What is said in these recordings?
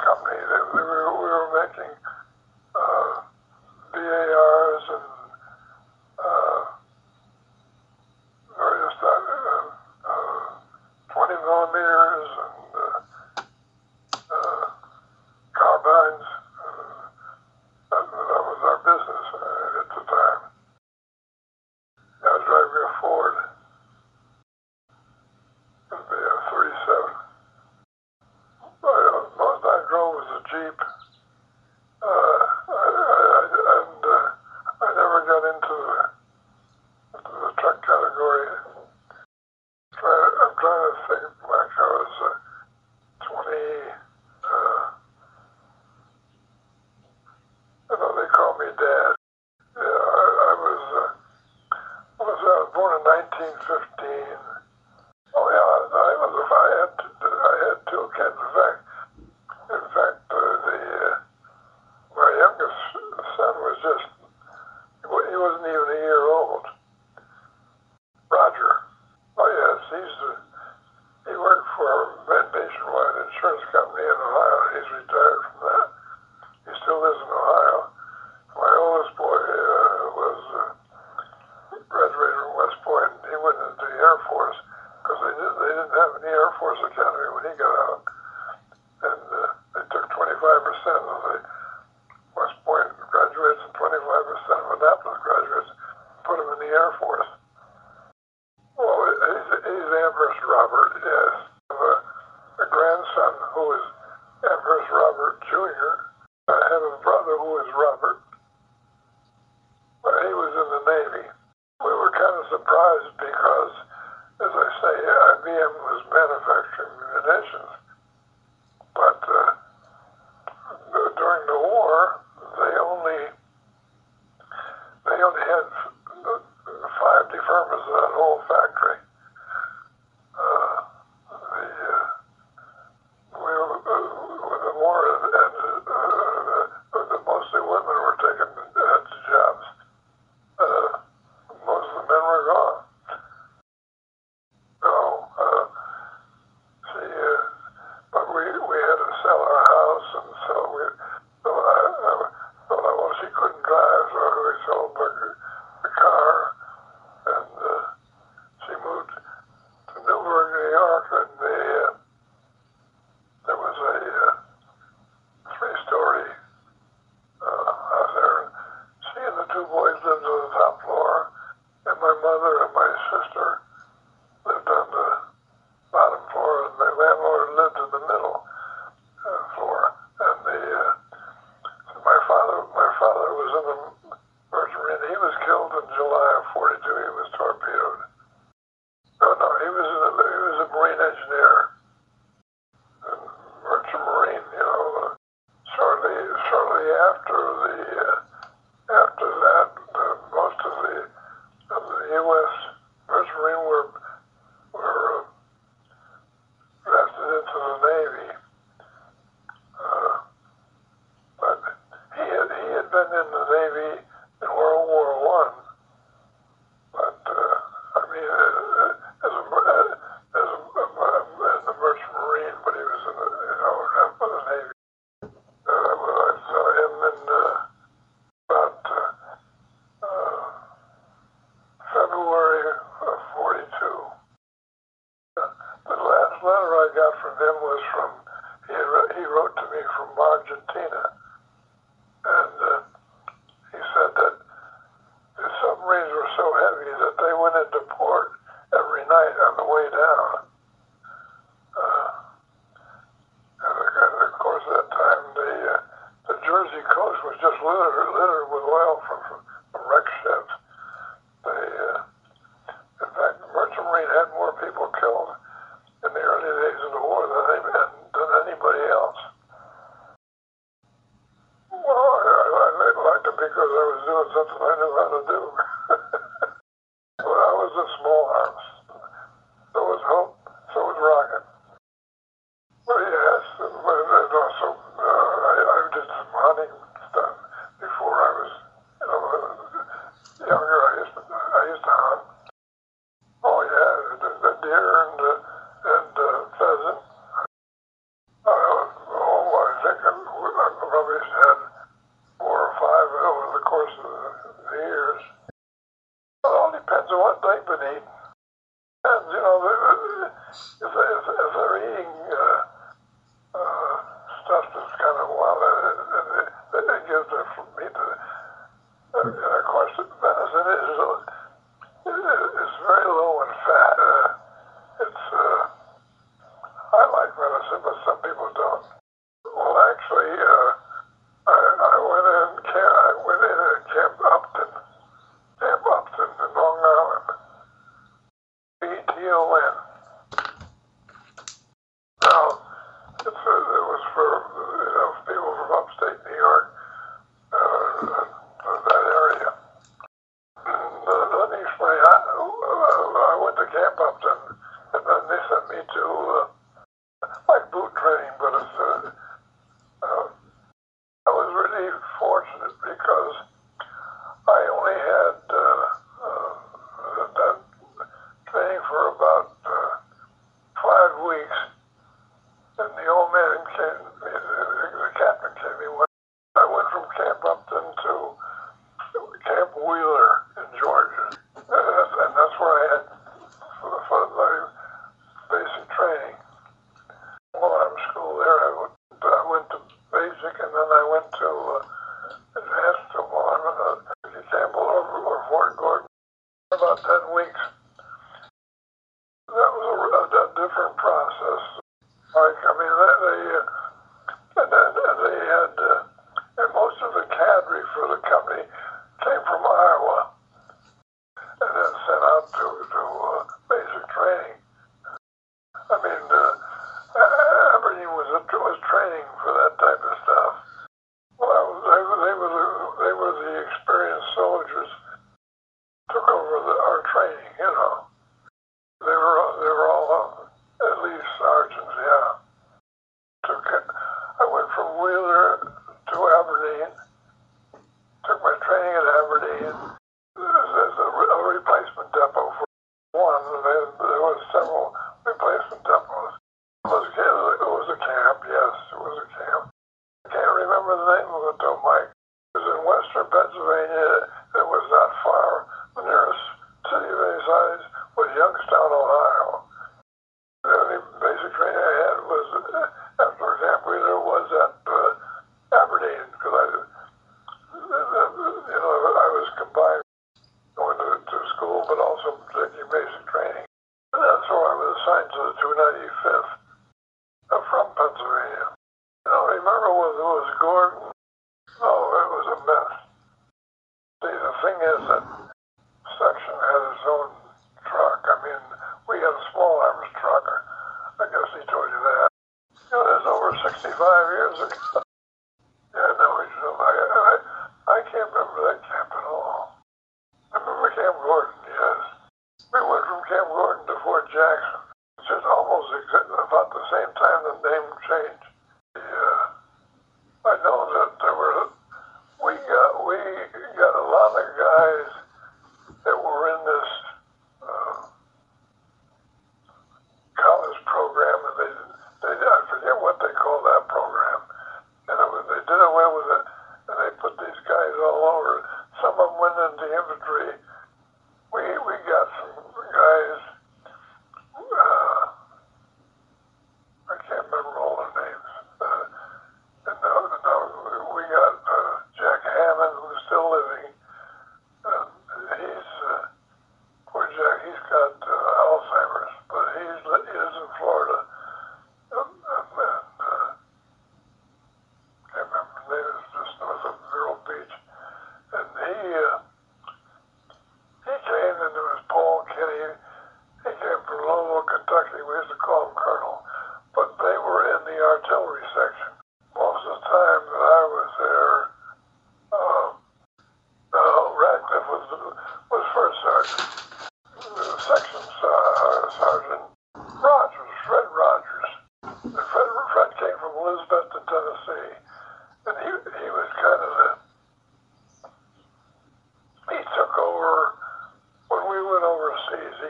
company. We were making BARs and various 20 millimeters and carbines. That was our business at the time. I was driving a Ford. It would be a 37. Most I drove was a Jeep. I never got into the truck category. I'm trying to think back. I was 20. I know they call me Dad. Yeah, I was born in 1915. Oh yeah, I had two kids. In fact, my youngest son was he wasn't even a year old. Roger. Oh yes, he worked for a nationwide insurance company in Ohio. He's retired from that. He still lives in Ohio. My oldest boy graduated from West Point. He went into the Air Force because they didn't have any Air Force Academy when he got out. And they took 25% of the West Point graduates and 25% of Annapolis graduates, put him in the Air Force. Well, he's Amherst Robert, yes. I have a grandson who is Amherst Robert Jr. I have a brother who is Robert. He was in the Navy. We were kind of surprised because, as I say, IBM was manufacturing munitions. But during the war, they only had 5 deferments in that whole factory. When the war ended, mostly women were taken to jobs. Most of the men were gone. So, but we had to sell our house, and so I thought, well, she couldn't drive, so we sold the car, and she moved to Newburgh, New York, and there was a 3-story house there. She and the 2 boys lived on the top floor, and my mother and my sister lived on the bottom floor, and my landlord lived in the middle floor. And my father was in the Merchant Marine. He was killed in July of '42. He was torpedoed. No, he was a Marine engineer, Merchant Marine. Shortly after that, most of the U.S. Merchant Marine were drafted into the Navy. But he had been in the Navy in World War I. But as a Merchant Marine, but he was in the Navy. I saw him in about February of '42. The last letter I got from him was he wrote to me from Argentina, and he said that the submarines were so heavy that they went into port every night on the way down. And of course, at that time, the Jersey coast was just littered with oil from wrecked ships. In fact, the Merchant Marine had more people killed in the early days of the war than anybody else. Well, I liked it because I was doing something I knew how to do. Well, I was in small arms. So was Hope. So was Rocket. Well, yes, and also I did some hunting stuff before probably had 4 or 5 over the course of the years. It all depends on what they've been eating. And, you know, if they're eating stuff that's kind of wild, it gives their meat. And of course, venison is very low in fat. I like venison, but some people don't. Well, actually, I went in at Camp Upton in Long Island. ETON. Now, it was for people from upstate New York, that area. Let me explain. I went to Camp Upton, and then they sent me to like boot training, but I was really fortunate because I only had that training for about 5 weeks, and the old man the captain came. I went from Camp Upton to Camp Wheeler in Georgia, and that's where I had for my basic training. While I was in school there, I went to basic, and then I went to advanced while I'm in Campbell or Fort Gordon. About 10 weeks. That was a different process. Like, I mean, they had, and most of the cadre for the company came from Iowa, and then sent out to basic training. I mean, Aberdeen was training for that type of stuff. Well, they were the experienced soldiers. Took over our training, you know. They were all at least sergeants, yeah. I went from Wheeler to Aberdeen. Took my training at Aberdeen. There's a replacement depot for one. There was several replacement depots. It was a camp, yes, it was a camp. I can't remember the name of it though, Mike. It was in western Pennsylvania. It was not far. The nearest city of any size was Youngstown, Ohio. The only basic training I had was, for example, there was at Aberdeen, because I was combined going to school, but also taking basic training. And that's where I was assigned to the 295th from Pennsylvania. I don't remember whether it was Gordon. No, it was a mess. See, the thing is that section had its own truck. I mean, we had a small arms trucker. I guess he told you that. You know, that's over 65 years ago. Yeah, no, I can't remember that camp at all. I remember Camp Gordon, yes. We went from Camp Gordon to Fort Jackson. It's just almost about the same time the name changed. Yeah. I know that we got a lot of guys that were in this college program, and I forget what they call that program. And they did away with it, and they put these guys all over. Some of them went into infantry. We got some guys. I can't remember all their names. And now we got Jack Hammond, who's still living. Poor Jack, he's got Alzheimer's, but he is in Florida. I can't remember the name. It's just north of Vero Beach. And he came, and there was Paul Kenny. He came from Louisville, Kentucky. We used to call him Colonel. But they were in the artillery section. Most of the time that I was there, Radcliffe was first sergeant. Section sergeant Rogers, Fred Rogers. And Fred came from Elizabethton, Tennessee. And he was kind of he took over when we went overseas.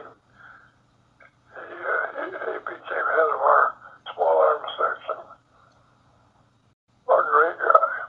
He became head of our small arms section. A great guy.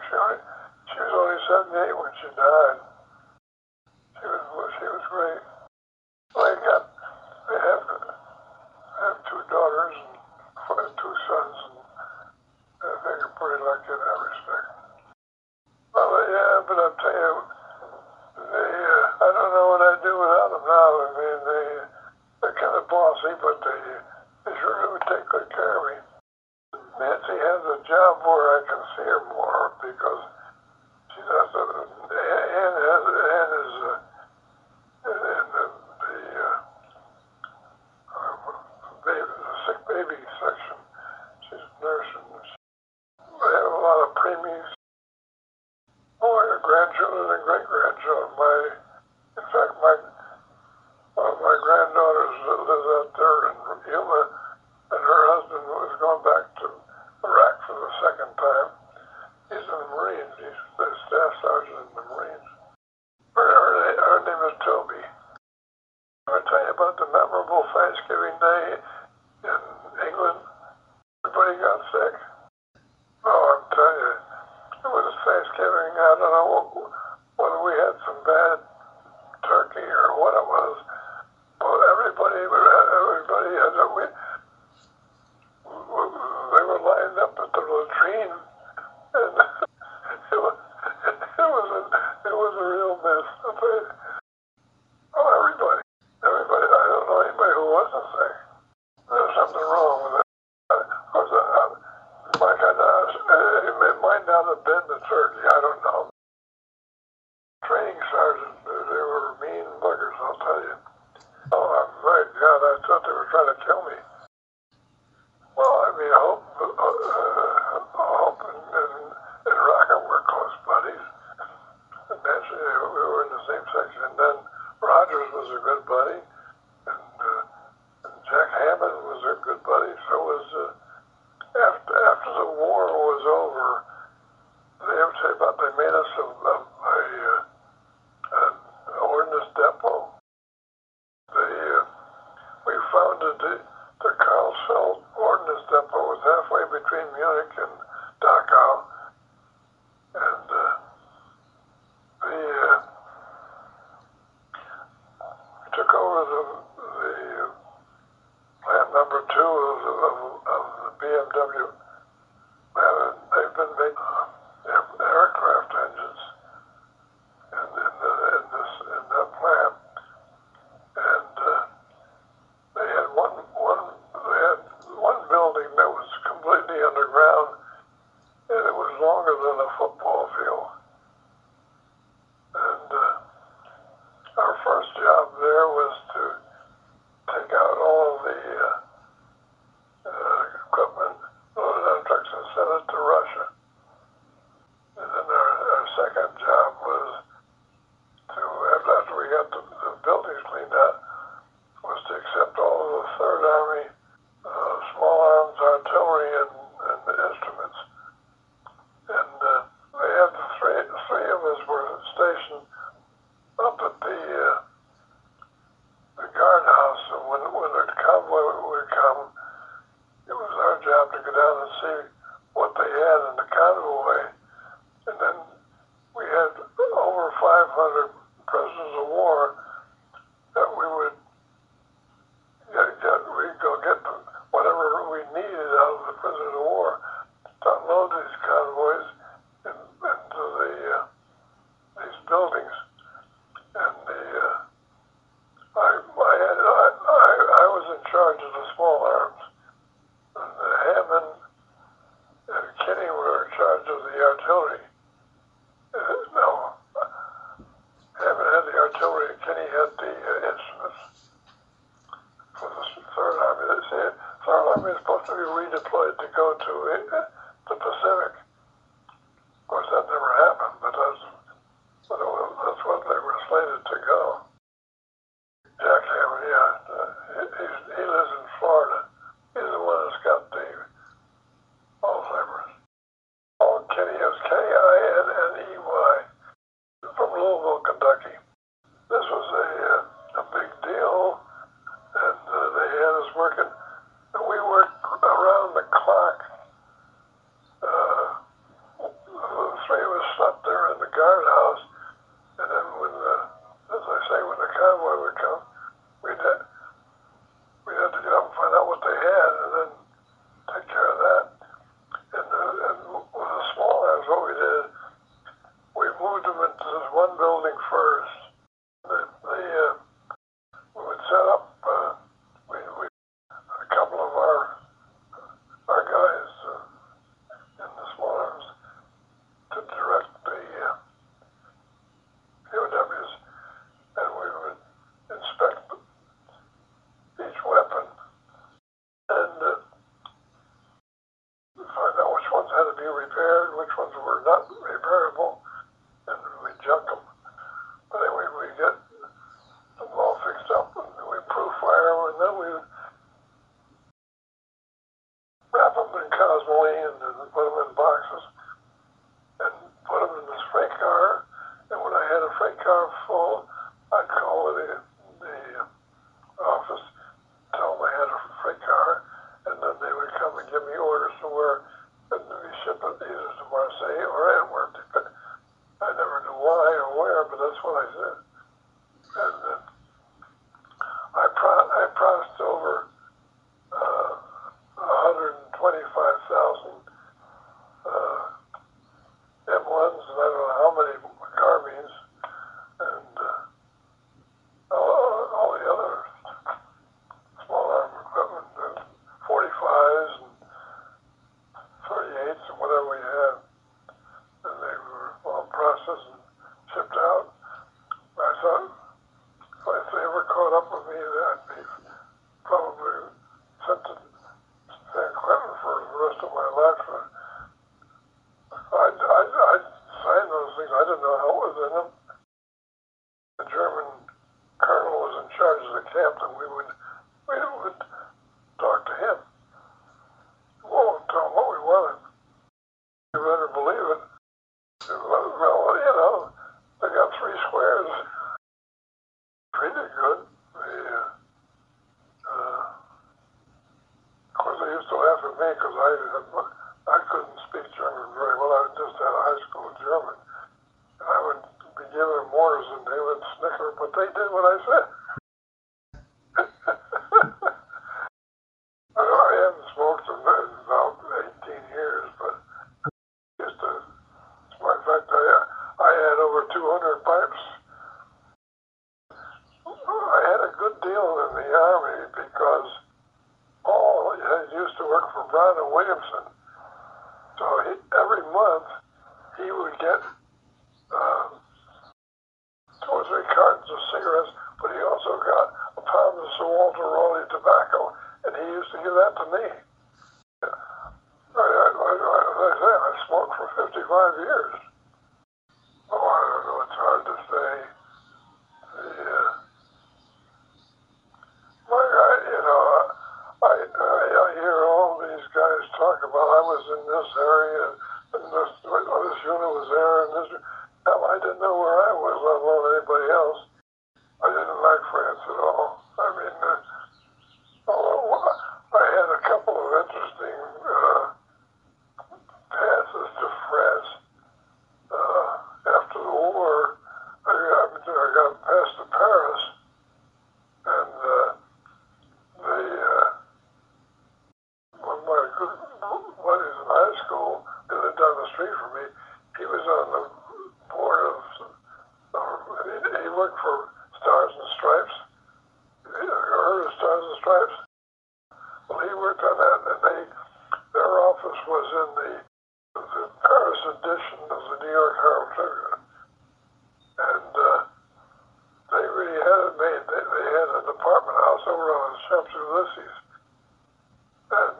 She was only 78 when she died. She was great. Well, I have two daughters and two sons, and I think I'm pretty lucky in that respect. Well, yeah, but I'll tell you, I don't know what I'd do without them now. I mean, they're kind of bossy, but they sure would take good care of me. Nancy has a job where I can see her more because she does Ann is in the sick baby section. She's a nurse, and they have a lot of preemies. Oh, I got grandchildren and great-grandchildren. In fact, one of my granddaughters lives out there in Yuma, and her husband was going back to Iraq for the second time. He's in the Marines. He's the staff sergeant in the Marines. Her name is Toby. I tell you about the memorable Thanksgiving Day in England. Everybody got sick. Oh, I'm telling you, it was Thanksgiving. I don't know whether we had some bad turkey or what it was, but everybody had they were lined up at the latrine, and it was a real mess. Oh, everybody. I don't know anybody who wasn't sick. There's something wrong with it. Of course, it might not have been the turkey. I don't know. Training sergeant, they were mean buggers, I'll tell you. Oh, my God, I thought they were trying to kill me. Well, I mean, Hope and Rocket were close buddies. And naturally, we were in the same section. And then Rogers was a good buddy. And Jack Hammond was a good buddy. So was, after the war was over, they made us an ordnance depot. We founded the Karlsfeld Ordnance Depot. Was halfway between Munich and Dachau, and we took over the plant number 2 of the BMW. They've been making aircraft engines in that plant, and they had one building that was completely underground, and it was longer than a football field. And our first job there was to take out all of the equipment, load it on trucks, and send it to Russia. And then our second job was to, after we got the buildings cleaned out, was to accept all of the Third Army small arms artillery and instruments. And they had three of us were stationed up at the guardhouse, and when the convoy would come, it was our job to go down and see what they had in the convoy. And then we had over 500 prisoners of war that we would we'd go get whatever we needed out of the prisoners of war to unload these convoys into these buildings. And I was in charge of the small arms. And Hammond and Kinney were in charge of the artillery. No, Hammond had the artillery and Kinney had the instruments for the Third Army. The Third Army is supposed to be redeployed to go to the Pacific. Of course, that never happened, but that's what they were slated to go. Jack Hammond, yeah, he lives in Florida. He's the one that's got the Alzheimer's. Oh, Kinney is Kinney from Louisville, Kentucky. This was a big deal, and they had us working. And we worked around the clock. The three not repairable, and we junk them. But anyway, we get them all fixed up, and we proof-fire them, and then we wrap them in cosmoline and put them in boxes and put them in this freight car. And when I had a freight car full, I'd call the office, tell them I had a freight car, and then they would come and give me orders to where we ship it either to Marseille or Antwerp. I never knew why or where, but that's what I said. And I processed over 125,000 M1s, and I don't know how many carbines, and all the other small arm equipment, 45s and 38s and whatever we had. And they were all processed and shipped out. I thought if they ever caught up with me, I'd be probably sent to San Quentin for the rest of my life. I signed those things. I didn't know how it was in them. The German colonel was in charge of the camp, and we would talk to him. Well, tell him what we wanted. You better believe it. Well, you know, they got 3 squares. Treated good. Of course, they used to laugh at me because I couldn't speak German very well. I just had a high school German. And I would be giving them orders, and they would snicker, but they did what I said. I haven't smoked in about 18 years, but just in fact, I had over 200 pipes. I had a good deal in the Army because I used to work for Brown and Williamson. So every month he would get 2 or 3 cartons of cigarettes, but he also got a pound of Sir Walter Raleigh tobacco, and he used to give that to me. I smoked for 55 years. Oh, I don't know, it's hard to say. I hear all these guys talk about I was in this area, and this unit was there, and this. Hell, I didn't know where I was, let alone anybody else. I didn't like France at all. I mean, I had a couple of interesting passes to France after the war. I got passed to Paris, and one of my good buddies in high school, who lived down the street from me, he was on the board of, he worked for Stars and Stripes. You heard of Stars and Stripes? Well, he worked on that, and their office was in the Paris edition of the New York Herald Tribune. And they really had it made. They had an apartment house over on the Champs-Élysées. And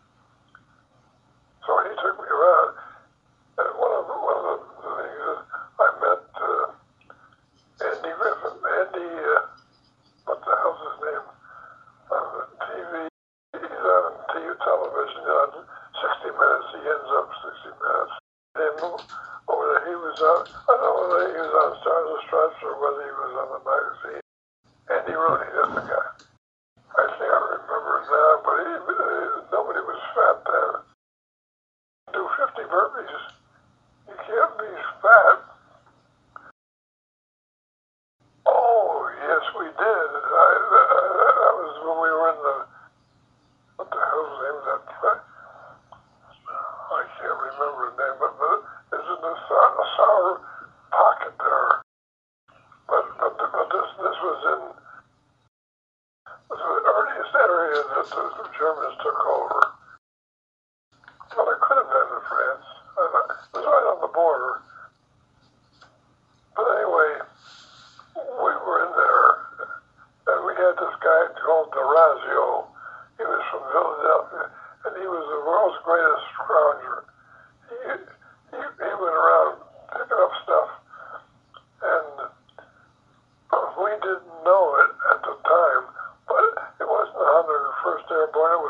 so he took me around. And one of the things is I met Andy Griffin. Andy, what the hell's his name? On the TV, he's on television on 60 Minutes. He ends up 60 Minutes. And over there, he was on, I don't know whether he was on Stars and Stripes or whether he was on the magazine. Andy Rooney, that's the guy. I think I remember him now, but nobody was fat then. Do 50 burpees. You can't be fat. Oh, yes, we did. That was when we were in the, what the hell's the name of that place? I can't remember the name, but there's a sour pocket there. But this was in the earliest area that the Germans took over. Well, it could have been in France. It was right on the border. But anyway, we were in there, and we had this guy called D'Orazio. He was from Philadelphia, and he was the world's greatest scrounger. He went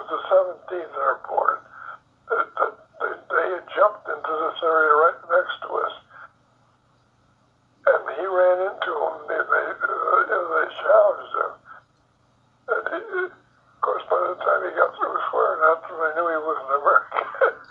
the 17th Airport. They had jumped into this area right next to us, and he ran into them. They challenged him, and of course, by the time he got through swearing at them, they knew he was an American.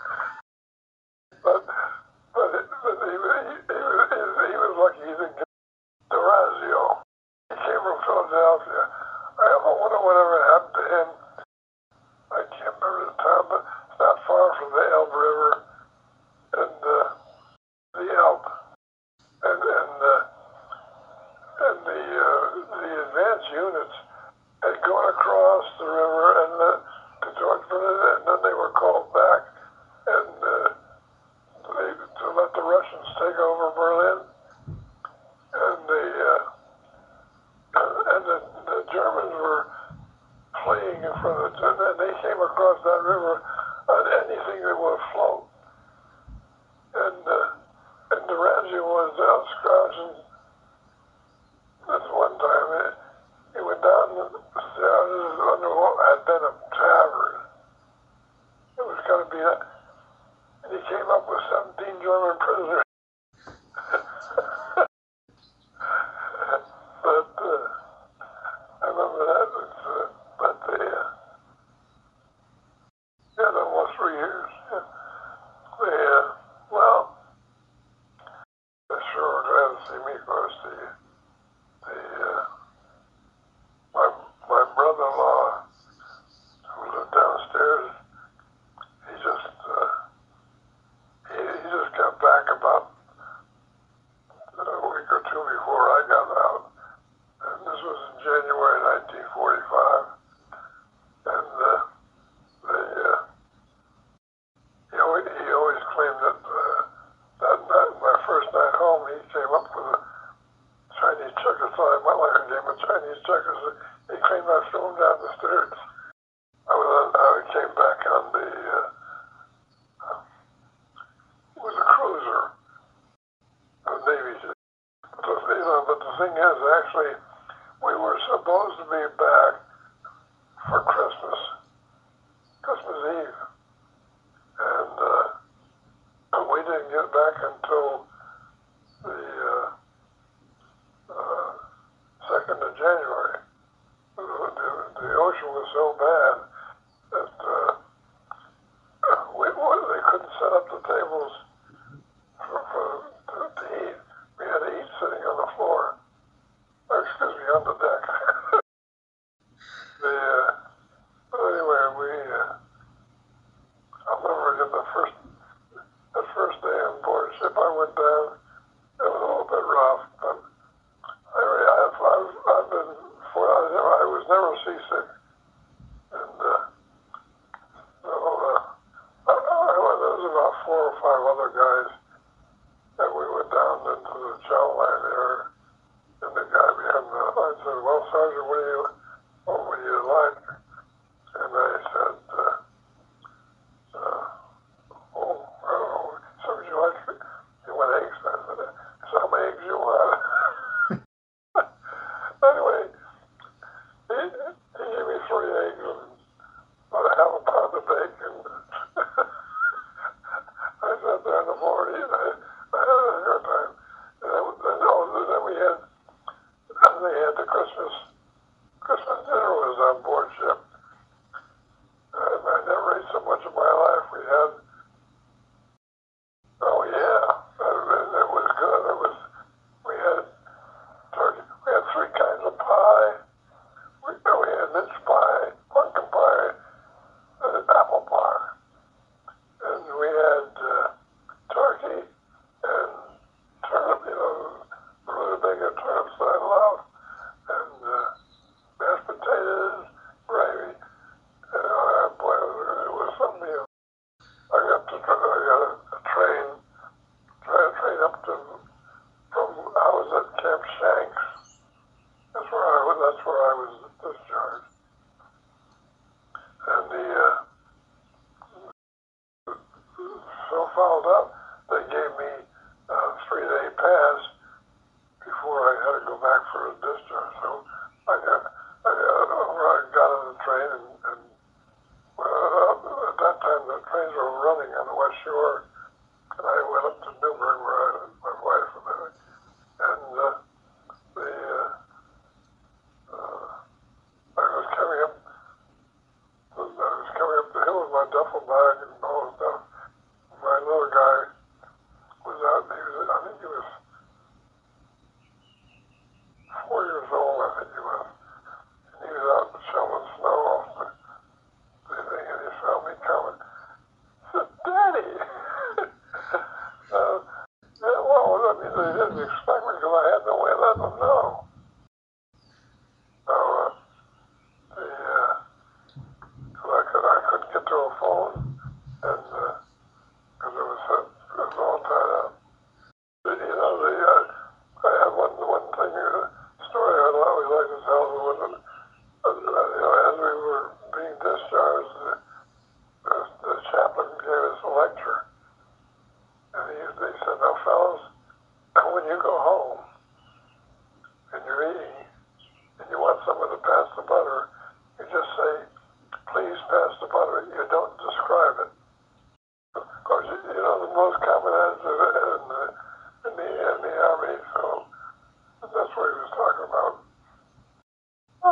but he was lucky he didn't get D'Orazio. He came from Philadelphia. I wonder whatever happened to him. I can't remember the town, but it's not far from the Elbe River and the Elbe. And the advanced units had gone across the river and to George Bernadette, and then they were called back and to let the Russians take over Berlin. And the Germans were fleeing in front of them, and they came across that river on anything that would float. And D'Orazio was out scrounging. This one time, he went down the stairs under what had been a tavern. It was going to be that. And he came up with 17 German prisoners. But I remember that. That almost 3 years. Yeah. Well, they sure were glad to see me, of course. My brother-in-law, who lived downstairs, he just got back about a week or two before I got out. And this was in January 1945. And he always claimed that that night, my first night home, he came up with a Chinese checkers. So I went like a game of Chinese checkers. He claimed I threw him down the stairs. I came back on it was a cruiser, a Navy ship. But the thing is, actually, we were supposed to be back for Christmas Eve. And we didn't get back until the 2nd of January. The ocean was so bad that they couldn't set up the tables to eat. We had to eat sitting on the floor. Excuse me, on the deck. But anyway, I'll never forget the first day on board ship. I went down. It was a little bit rough, but I was never seasick. And there was about 4 or 5 other guys that we went down into the chow line there. And the guy behind the line said, "Well, Sergeant, what would you like?" And I said, "Oh, I don't know. So would you like? You want eggs?" I mean, they didn't expect me because I had no way of letting them know. So, I couldn't get to a phone, and because it was all tied up. I have one thing, story I'd always like to tell was, as we were being discharged, the chaplain gave us a lecture, and they said, "Now, fellas, when you go home and you're eating and you want someone to pass the butter, you just say, 'Please pass the butter.' You don't describe it. Of course, the most common answer in the Army, so that's what he was talking about. Oh,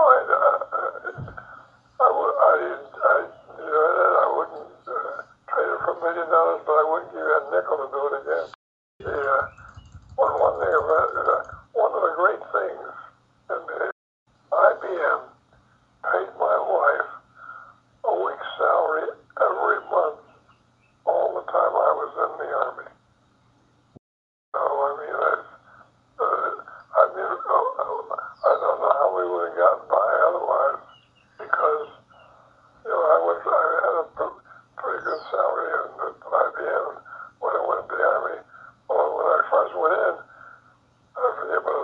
I wouldn't trade it for $1 million, but I wouldn't give you a nickel to do it again. One thing about one of the great things, and IBM paid my wife a week's salary every month all the time I was in the Army. So, I don't know how we would have gotten by otherwise, because, I had a pretty good salary at IBM when I went to the Army. Well, when I first went in, I forget, but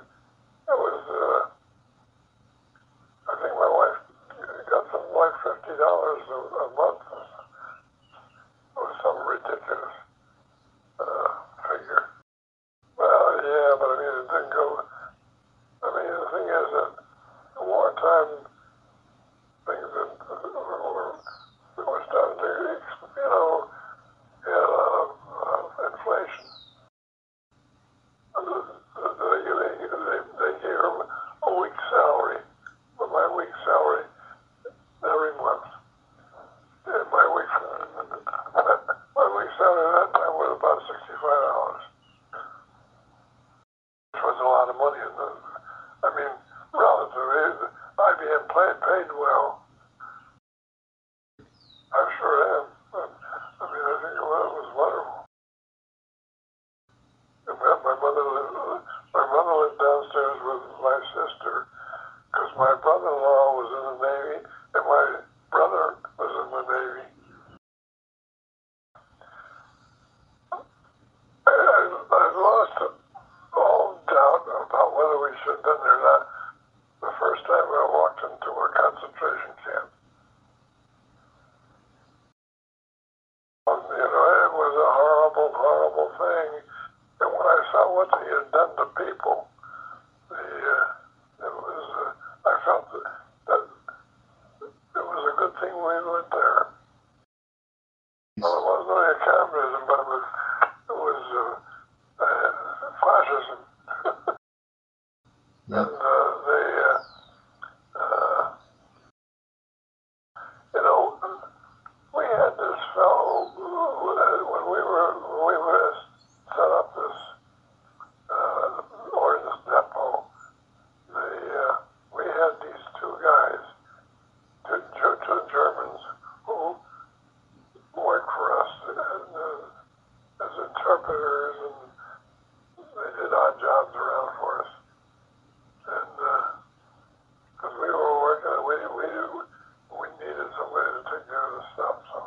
I think my wife got something like $50 a month. It was some ridiculous figure. Well, yeah, but it didn't go. The thing is that the wartime things that were starting to, had a lot of inflation. They gave her a week's salary, but my week's salary every month. And my week's salary at that time was about $65, which was a lot of money. Relatively, IBM paid well. I sure am. I think it was wonderful. My mother lived downstairs with my sister, because my brother-in-law was in the Navy, and my brother was in the Navy. I lost all doubt about whether we should have been there or not the first time I walked into a concentration camp. It was a horrible, horrible thing. And when I saw what they had done to people, I felt that it was a good thing we went there. Well, it wasn't only communism, but it was fascism. Yep. And we had this fellow when we were set up this ordnance depot. We had these two guys, two Germans, who worked for us as interpreters, and they did odd jobs around for us. And because we were working, we needed somebody to take care of the stuff. So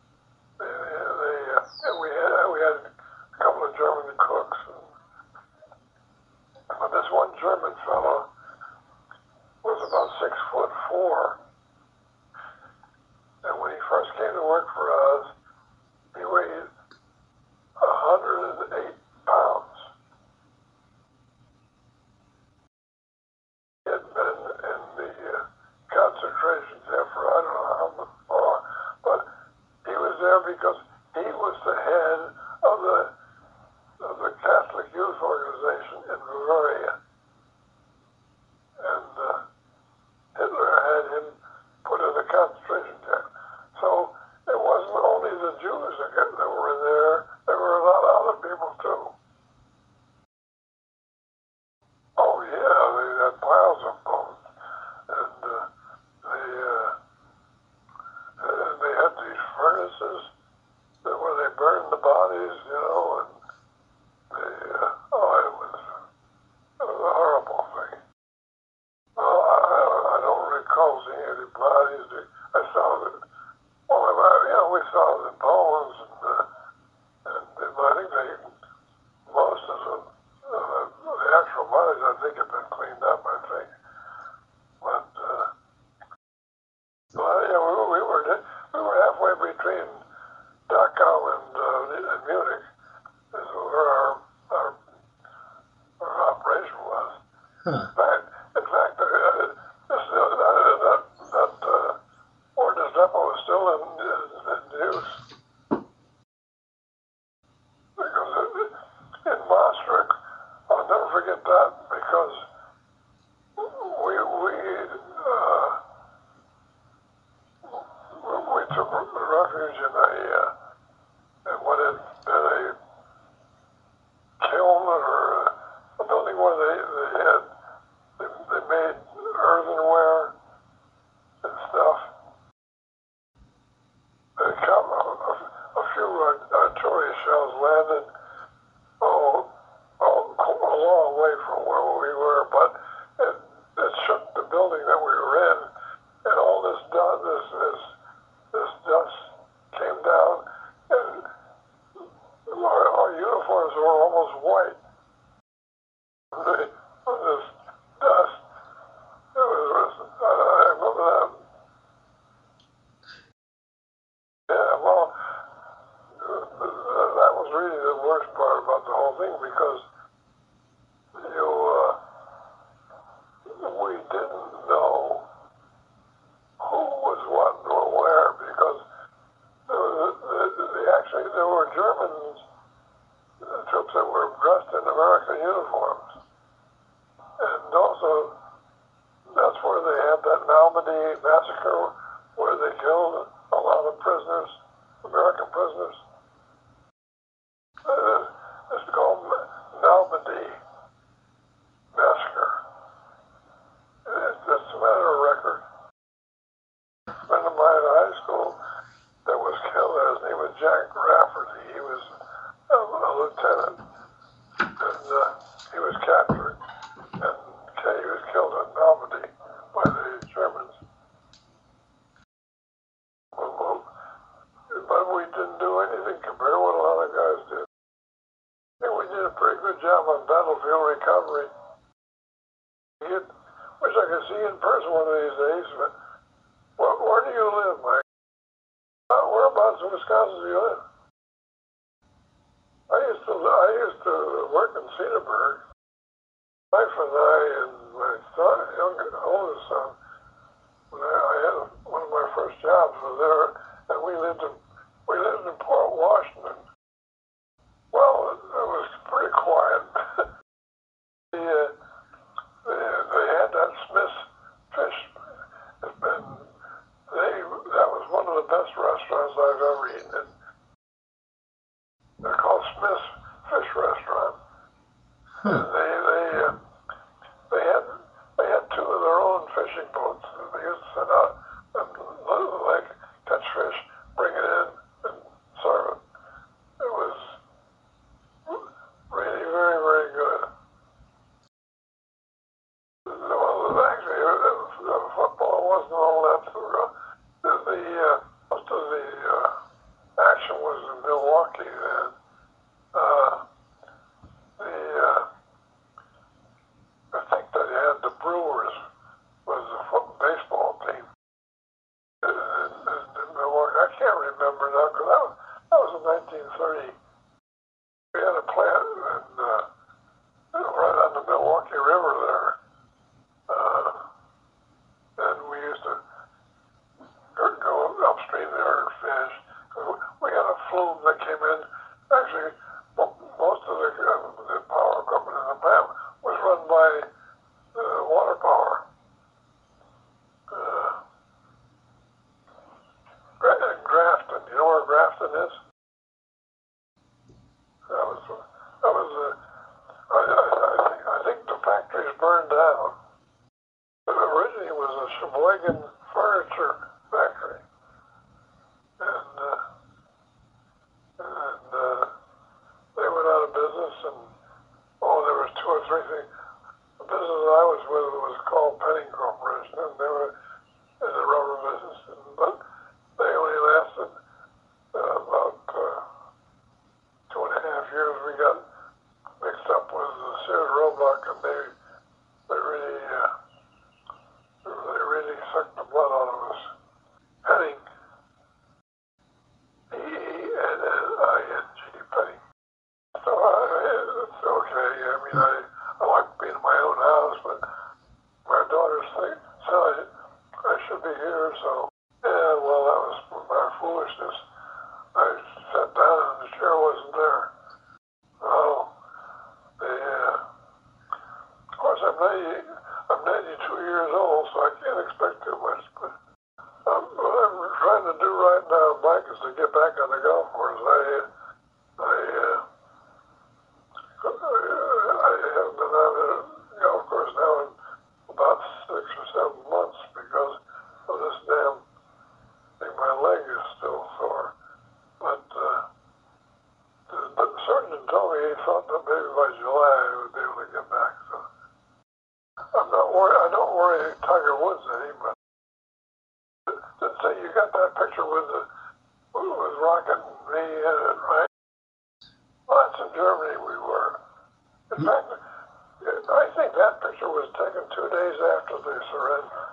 we had a couple of German cooks. But this one German fellow was about 6'4", and when he first came to work for us, he weighed 108 pounds. He had been in the concentration camp for I don't know how long, but he was there because he was the head of the Catholic Youth Organization in Bavaria. And Hitler had him put in a concentration camp. So it wasn't only the Jews that were in there, there were a lot of other people too. Oh yeah, they had piles of bones. And they had these furnaces where they burned the bodies, and Huh. In fact, that Ordnance Depot is still in use. Because in Maastricht, I'll never forget that because we took refuge in a kiln or a building where they made earthenware and stuff. A few artillery shells landed a long way from where we were, but it shook the building that we were in, and all this dust came down, and our uniforms were almost white from this dust. I remember that. Yeah, well, that was really the worst part about the whole thing because we didn't know who was what or where because there were Germans, troops that were dressed in American uniforms. And also, that's where they had that Normandy massacre where they killed a lot of prisoners, American prisoners. It's called Normandy massacre. It's a matter of record. A friend of mine in high school that was killed there, his name was Jack Rafferty. He was a lieutenant, and he was captured, and he was killed at Normandy by the Germans. But we didn't do anything compared to what a lot of guys did. I think we did a pretty good job on battlefield recovery. Wish I could see you in person one of these days, but where do you live, Mike? Whereabouts in Wisconsin do you live? I used to work in Cedarburg. My wife and I and my oldest son, when I had one of my first jobs was there, and we lived in Port Washington. Well, it was pretty quiet. They had that Smith's fish. That was one of the best restaurants I've ever eaten in. They're called Smith's Fish Restaurant. And they had two of their own fishing boats. They used to set out and like catch fish, bring it in, and serve it. It was really very, very good. Well, actually, football wasn't all that too rough. Most of the action was in Milwaukee then. I think they had the Brewers was the baseball team in Milwaukee. I can't remember now because that was in 1930. We had a plant right on the Milwaukee River there. And we used to go upstream there and fish. We had a flume that came in. Actually, most of the power equipment in the plant was run by water power. Grafton, you know where Grafton is? I think the factory's burned down. Originally it was a Sheboygan furniture factory. And they went out of business, and there was two or three things. The business I was with was called Penning Corporation, and they were in the rubber business, but they only lasted about 2.5 years. We got mixed up with Sears Roebuck, and they really sucked the blood out of us. Penning, Penning. Penning. So it's okay. I mean, I like being in my own house, but my daughters think, so I should be here, so. Yeah, well, that was my foolishness. I sat down and the chair wasn't there. Oh, of course, I'm 92 years old, so I can't expect too much, but what I'm trying to do right now, Mike, is to get back on the golf course. I haven't been on the golf course now in about 6 or 7 months because of this damn thing. My leg is still sore. But the surgeon told me he thought that maybe by July I would be able to get back. So I'm not worried. I don't worry Tiger Woods any, but say you got that picture with Rocket and me in it, right? Well, that's in Germany we were. In fact, I think that picture was taken 2 days after the surrender.